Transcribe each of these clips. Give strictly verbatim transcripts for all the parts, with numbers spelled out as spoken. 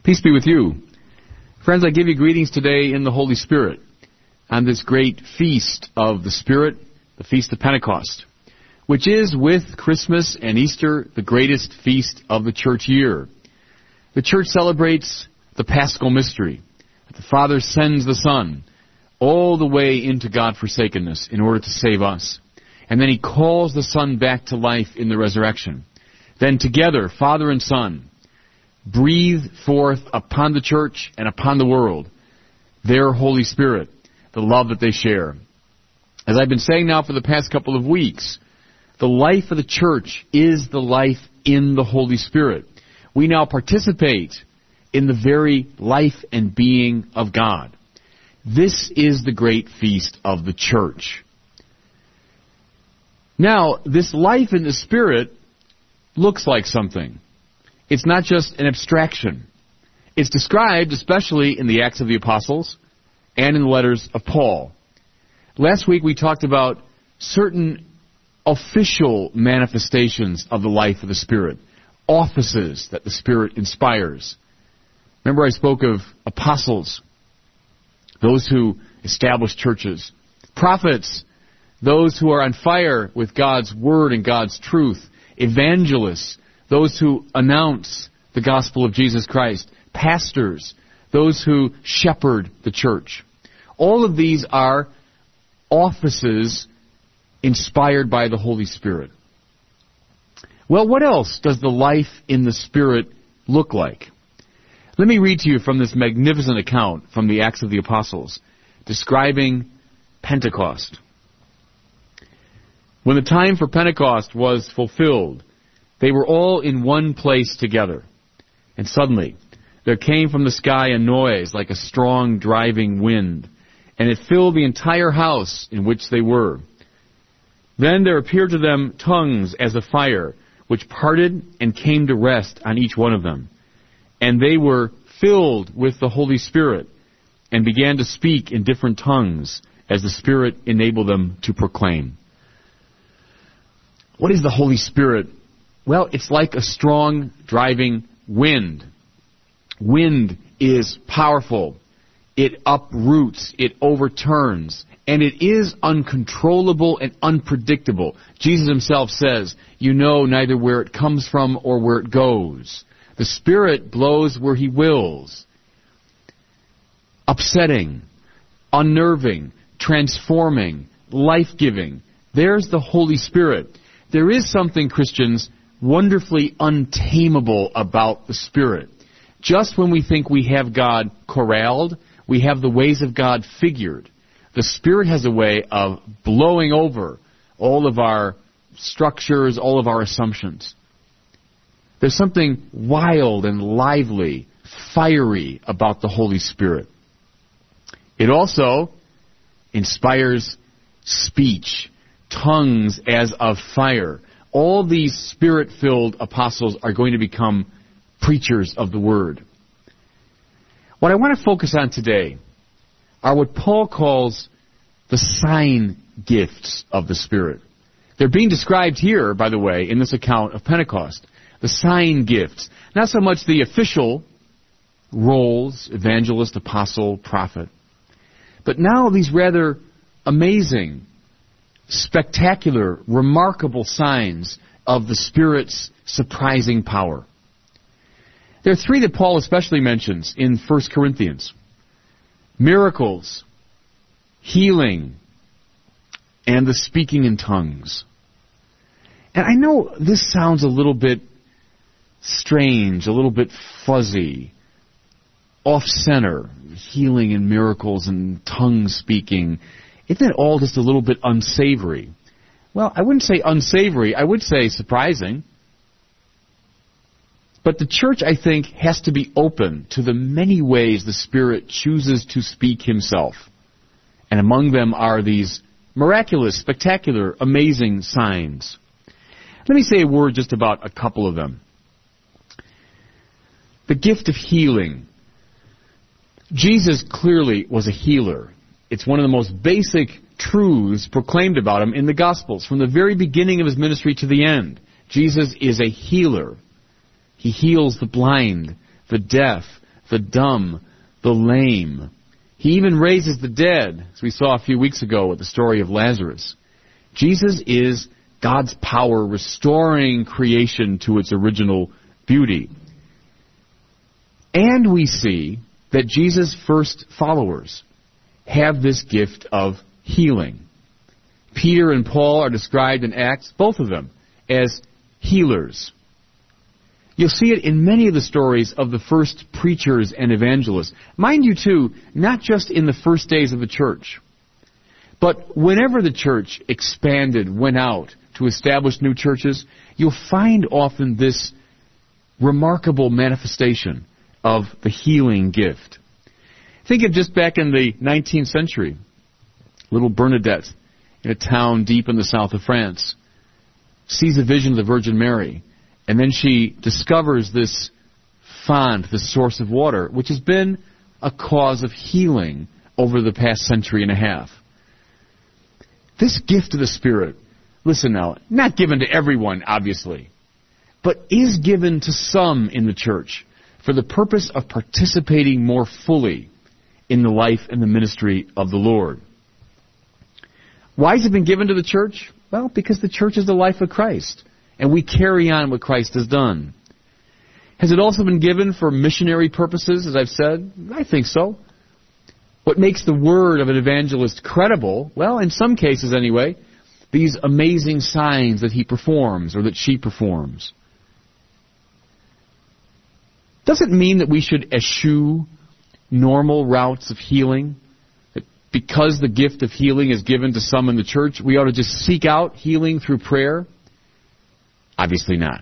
Peace be with you. Friends, I give you greetings today in the Holy Spirit on this great feast of the Spirit, the Feast of Pentecost, which is, with Christmas and Easter, the greatest feast of the church year. The church celebrates the Paschal mystery, that the Father sends the Son all the way into God-forsakenness in order to save us. And then He calls the Son back to life in the resurrection. Then together, Father and Son breathe forth upon the church and upon the world their Holy Spirit, the love that they share. As I've been saying now for the past couple of weeks, the life of the church is the life in the Holy Spirit. We now participate in the very life and being of God. This is the great feast of the church. Now, this life in the Spirit looks like something. It's not just an abstraction. It's described especially in the Acts of the Apostles and in the letters of Paul. Last week we talked about certain official manifestations of the life of the Spirit, offices that the Spirit inspires. Remember I spoke of apostles, those who establish churches, prophets, those who are on fire with God's Word and God's truth, evangelists, those who announce the gospel of Jesus Christ, pastors, those who shepherd the church. All of these are offices inspired by the Holy Spirit. Well, what else does the life in the Spirit look like? Let me read to you from this magnificent account from the Acts of the Apostles, describing Pentecost. When the time for Pentecost was fulfilled, they were all in one place together. And suddenly, there came from the sky a noise like a strong driving wind, and it filled the entire house in which they were. Then there appeared to them tongues as of fire, which parted and came to rest on each one of them. And they were filled with the Holy Spirit, and began to speak in different tongues, as the Spirit enabled them to proclaim. What is the Holy Spirit? Well, it's like a strong driving wind. Wind is powerful. It uproots, it overturns, and it is uncontrollable and unpredictable. Jesus Himself says, you know neither where it comes from or where it goes. The Spirit blows where He wills. Upsetting, unnerving, transforming, life-giving. There's the Holy Spirit. There is something, Christians, wonderfully untamable about the Spirit. Just when we think we have God corralled, we have the ways of God figured, the Spirit has a way of blowing over all of our structures, all of our assumptions. There's something wild and lively, fiery about the Holy Spirit. It also inspires speech, tongues as of fire. All these Spirit-filled apostles are going to become preachers of the Word. What I want to focus on today are what Paul calls the sign gifts of the Spirit. They're being described here, by the way, in this account of Pentecost. The sign gifts. Not so much the official roles, evangelist, apostle, prophet, but now these rather amazing, spectacular, remarkable signs of the Spirit's surprising power. There are three that Paul especially mentions in First Corinthians. Miracles, healing, and the speaking in tongues. And I know this sounds a little bit strange, a little bit fuzzy, off-center, healing and miracles and tongue speaking. Isn't it all just a little bit unsavory? Well, I wouldn't say unsavory. I would say surprising. But the church, I think, has to be open to the many ways the Spirit chooses to speak Himself. And among them are these miraculous, spectacular, amazing signs. Let me say a word just about a couple of them. The gift of healing. Jesus clearly was a healer. It's one of the most basic truths proclaimed about Him in the Gospels. From the very beginning of His ministry to the end, Jesus is a healer. He heals the blind, the deaf, the dumb, the lame. He even raises the dead, as we saw a few weeks ago with the story of Lazarus. Jesus is God's power restoring creation to its original beauty. And we see that Jesus' first followers have this gift of healing. Peter and Paul are described in Acts, both of them, as healers. You'll see it in many of the stories of the first preachers and evangelists. Mind you, too, not just in the first days of the church, but whenever the church expanded, went out to establish new churches, you'll find often this remarkable manifestation of the healing gift. Think of just back in the nineteenth century, little Bernadette in a town deep in the south of France sees a vision of the Virgin Mary, and then she discovers this font, this source of water, which has been a cause of healing over the past century and a half. This gift of the Spirit, listen now, not given to everyone, obviously, but is given to some in the church for the purpose of participating more fully in the life and the ministry of the Lord. Why has it been given to the church? Well, because the church is the life of Christ, and we carry on what Christ has done. Has it also been given for missionary purposes, as I've said? I think so. What makes the word of an evangelist credible? Well, in some cases anyway, these amazing signs that he performs or that she performs. Doesn't mean that we should eschew normal routes of healing. That because the gift of healing is given to some in the church, we ought to just seek out healing through prayer? Obviously not.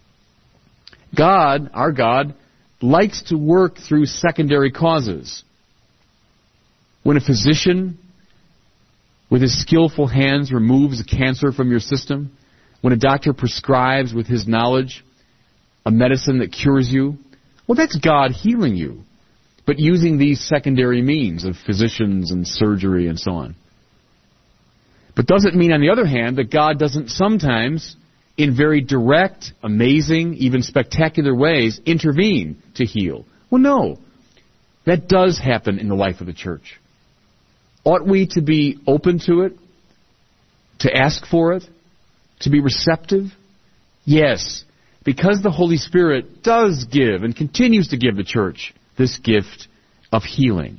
God, our God, likes to work through secondary causes. When a physician, with his skillful hands, removes a cancer from your system, when a doctor prescribes with his knowledge a medicine that cures you, well, that's God healing you, but using these secondary means of physicians and surgery and so on. But doesn't mean, on the other hand, that God doesn't sometimes, in very direct, amazing, even spectacular ways, intervene to heal. Well, no. That does happen in the life of the church. Ought we to be open to it? To ask for it? To be receptive? Yes, because the Holy Spirit does give and continues to give the church this gift of healing.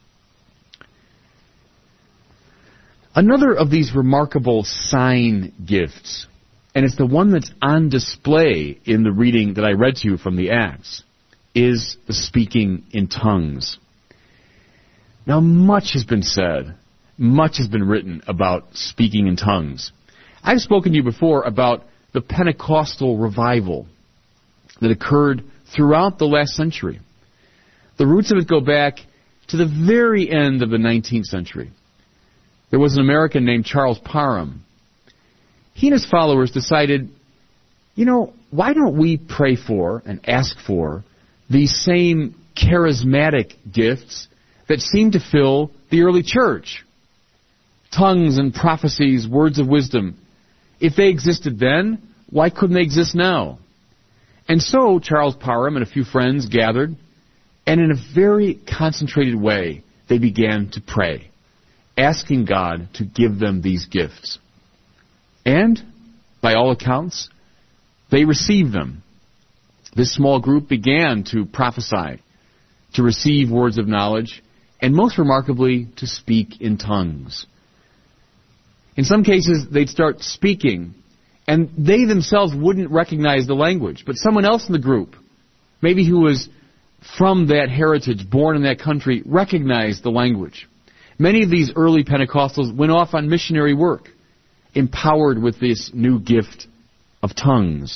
Another of these remarkable sign gifts, and it's the one that's on display in the reading that I read to you from the Acts, is the speaking in tongues. Now, much has been said, much has been written about speaking in tongues. I've spoken to you before about the Pentecostal revival that occurred throughout the last century. The roots of it go back to the very end of the nineteenth century. There was an American named Charles Parham. He and his followers decided, you know, why don't we pray for and ask for these same charismatic gifts that seemed to fill the early church? Tongues and prophecies, words of wisdom. If they existed then, why couldn't they exist now? And so Charles Parham and a few friends gathered, and in a very concentrated way, they began to pray, asking God to give them these gifts. And, by all accounts, they received them. This small group began to prophesy, to receive words of knowledge, and most remarkably, to speak in tongues. In some cases, they'd start speaking, and they themselves wouldn't recognize the language, but someone else in the group, maybe who was from that heritage, born in that country, recognized the language. Many of these early Pentecostals went off on missionary work, empowered with this new gift of tongues.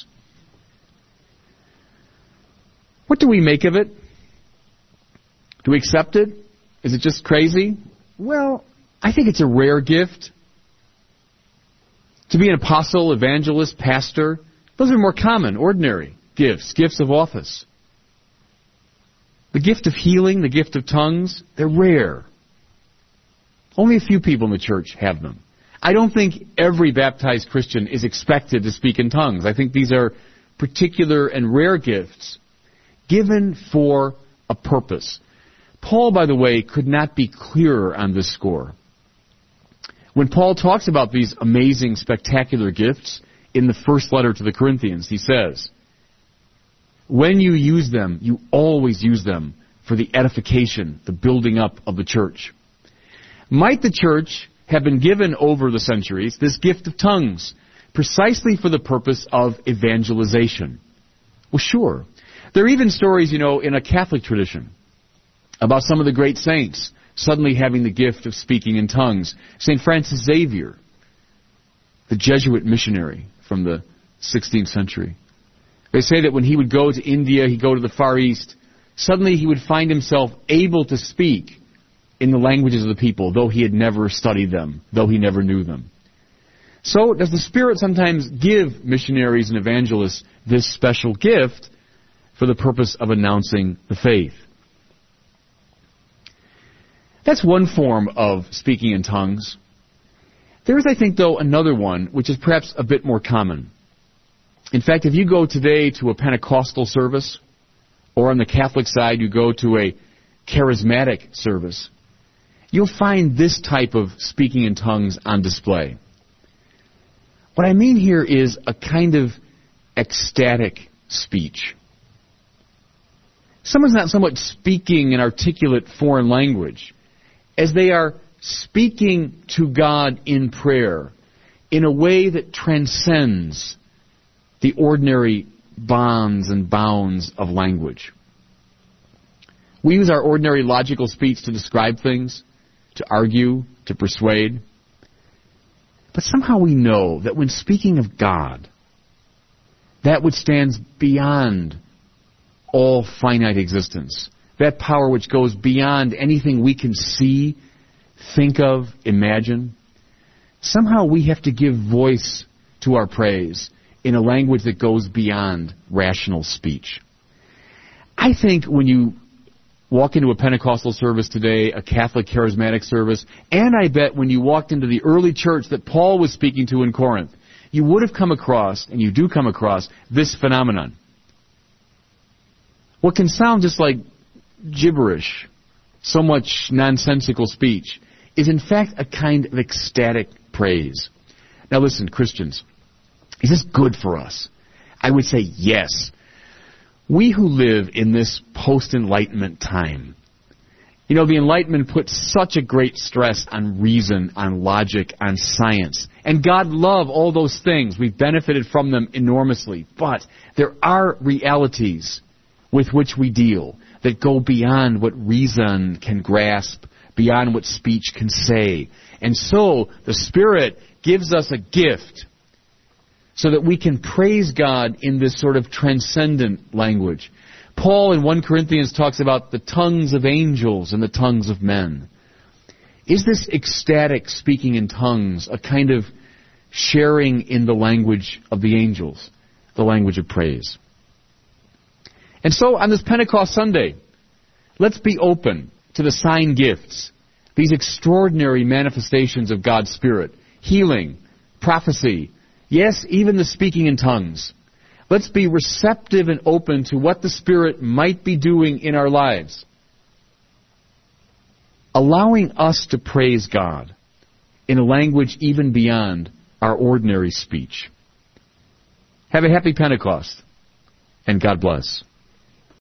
What do we make of it? Do we accept it? Is it just crazy? Well, I think it's a rare gift. To be an apostle, evangelist, pastor, those are more common, ordinary gifts, gifts of office. The gift of healing, the gift of tongues, they're rare. Only a few people in the church have them. I don't think every baptized Christian is expected to speak in tongues. I think these are particular and rare gifts given for a purpose. Paul, by the way, could not be clearer on this score. When Paul talks about these amazing, spectacular gifts in the first letter to the Corinthians, he says, when you use them, you always use them for the edification, the building up of the church. Might the church have been given over the centuries this gift of tongues precisely for the purpose of evangelization? Well, sure. There are even stories, you know, in a Catholic tradition about some of the great saints suddenly having the gift of speaking in tongues. Saint Francis Xavier, the Jesuit missionary from the sixteenth century. They say that when he would go to India, he'd go to the Far East, suddenly he would find himself able to speak in the languages of the people, though he had never studied them, though he never knew them. So does the Spirit sometimes give missionaries and evangelists this special gift for the purpose of announcing the faith? That's one form of speaking in tongues. There is, I think, though, another one, which is perhaps a bit more common. In fact, if you go today to a Pentecostal service, or on the Catholic side you go to a charismatic service, you'll find this type of speaking in tongues on display. What I mean here is a kind of ecstatic speech. Someone's not so much speaking an articulate foreign language as they are speaking to God in prayer in a way that transcends the ordinary bonds and bounds of language. We use our ordinary logical speech to describe things, to argue, to persuade. But somehow we know that when speaking of God, that which stands beyond all finite existence, that power which goes beyond anything we can see, think of, imagine, somehow we have to give voice to our praise in a language that goes beyond rational speech. I think when you walk into a Pentecostal service today, a Catholic charismatic service, and I bet when you walked into the early church that Paul was speaking to in Corinth, you would have come across, and you do come across, this phenomenon. What can sound just like gibberish, so much nonsensical speech, is in fact a kind of ecstatic praise. Now listen, Christians, is this good for us? I would say yes. We who live in this post-Enlightenment time, you know, the Enlightenment put such a great stress on reason, on logic, on science. And God love all those things. We've benefited from them enormously. But there are realities with which we deal that go beyond what reason can grasp, beyond what speech can say. And so the Spirit gives us a gift so that we can praise God in this sort of transcendent language. Paul in First Corinthians talks about the tongues of angels and the tongues of men. Is this ecstatic speaking in tongues a kind of sharing in the language of the angels, the language of praise? And so on this Pentecost Sunday, let's be open to the sign gifts, these extraordinary manifestations of God's Spirit, healing, prophecy, yes, even the speaking in tongues. Let's be receptive and open to what the Spirit might be doing in our lives, allowing us to praise God in a language even beyond our ordinary speech. Have a happy Pentecost, and God bless.